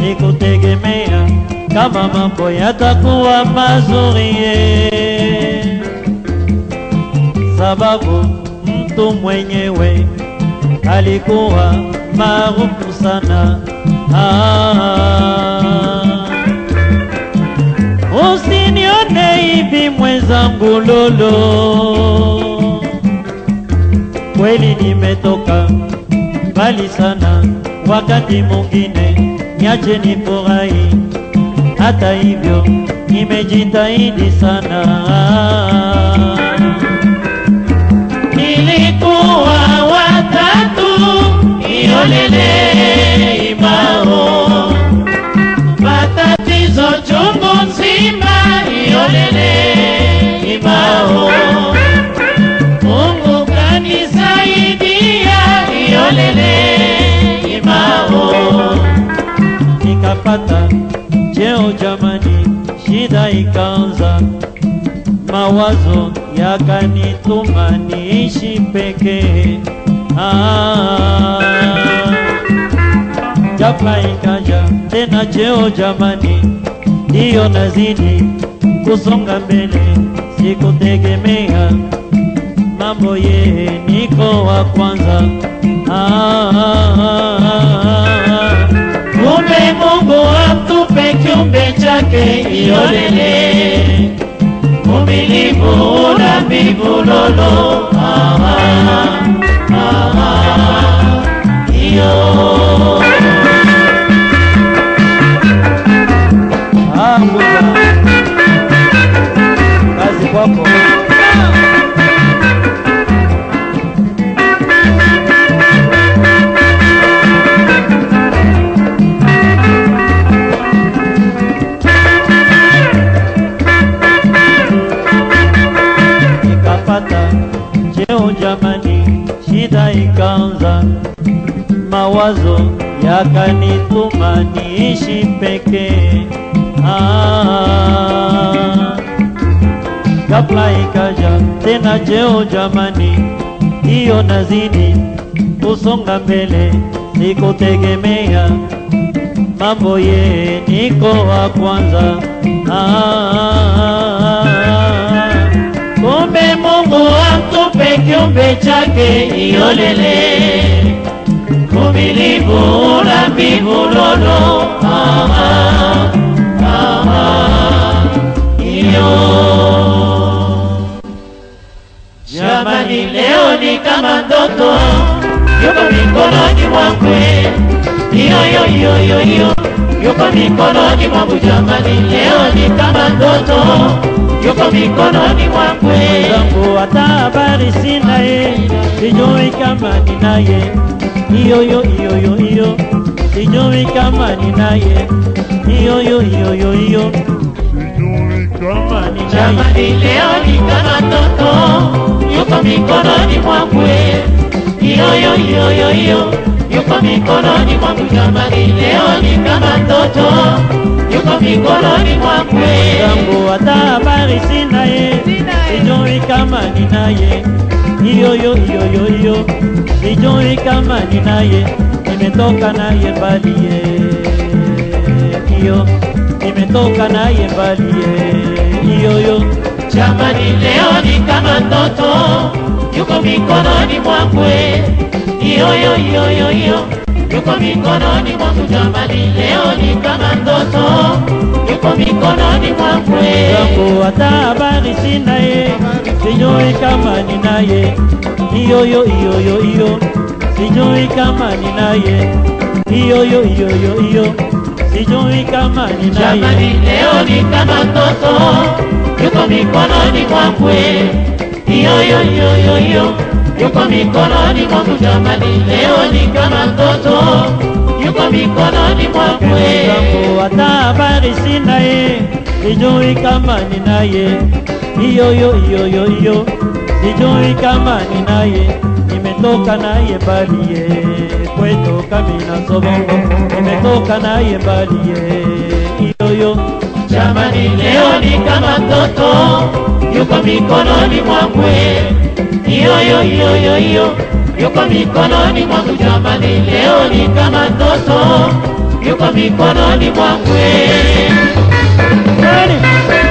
sikutegemea kama mambo yatakuwa mazuri, sababu mtu mwenyewe alikuwa maarufu sana. Usinione hivi mwenzangu lolo, kweli nimetoka mbali sana, wakati mwingine niache nifurahi. Hata hivyo nimejitahidi sana. Nilikuwa watatu, iolele imao, matatizo chungu nzima, iolele imao, Mungu kanisaidia, iolele imao. Nikapata cheo jamani, shida ikaanza, mawazo yakanituma niishi pekee. Ghafla ikaja tena cheo jamani, ndiyo nazidi kusonga mbele, sikutegemea mambo niko wa kwanza. Kumbe Mungu atupe kiumbe chake, iolele umilivu na mbivu lolo. Kazi kwako. Nikapata cheo jamani, shida ikaanza, mawazo yakanituma niishi pekee. Ghafla ikaja tena cheo jamani, hiyo nazidi kusonga mbele, sikutegemea mambo niko wa kwanza. Kumbe Mungu atupe kiumbe chake, iolele umilivu na mbivu lolo. Jamani, leo ni kama ndoto, yuko mikononi mwangu, iyo yuko mikononi mwangu. Jamani, leo ni kama ndoto, yuko mikononi mwangu. Zangu hata habari sina sijui kama ninaye, iyo sijui kama ninaye, iyo sijui kama ninaye. Jamani, leo ni kama ndoto, yuko mikononi mwangu, iyo yuko mikononi mwangu. Jamani, leo ni kama ndoto, yuko mikononi mwangu. Zangu hata habari sina sijui kama ninaye, iyo sijui kama ninaye, nimetoka naye mbali iyo nimetoka naye mbali iyo. Jamani, leo ni kama ndoto, yuko mikononi mwangu, iyo yuko mikononi mwangu. Jamani, leo ni kama ndoto, yuko mikononi mwangu. Zangu hata habari sina sijui kama ninaye, iyo sijui kama ninaye, iyo sijui kama ninaye. Jamani, leo ni kama ndoto, yuko mikononi mwangu, iyo yuko mikononi mwangu. Jamani, leo ni kama ndoto, yuko mikononi mwangu. Zangu hata habari sina sijui kama ninaye, iyo sijui kama ninaye, nimetoka naye mbali kwetu Kamina Sobongo, nimetoka naye mbali iyo. Jamani, leo ni kama ndoto, yuko mikononi mwangu, iyo yuko mikononi mwangu. Jamani, leo ni kama ndoto, yuko mikononi mwangu. Nani?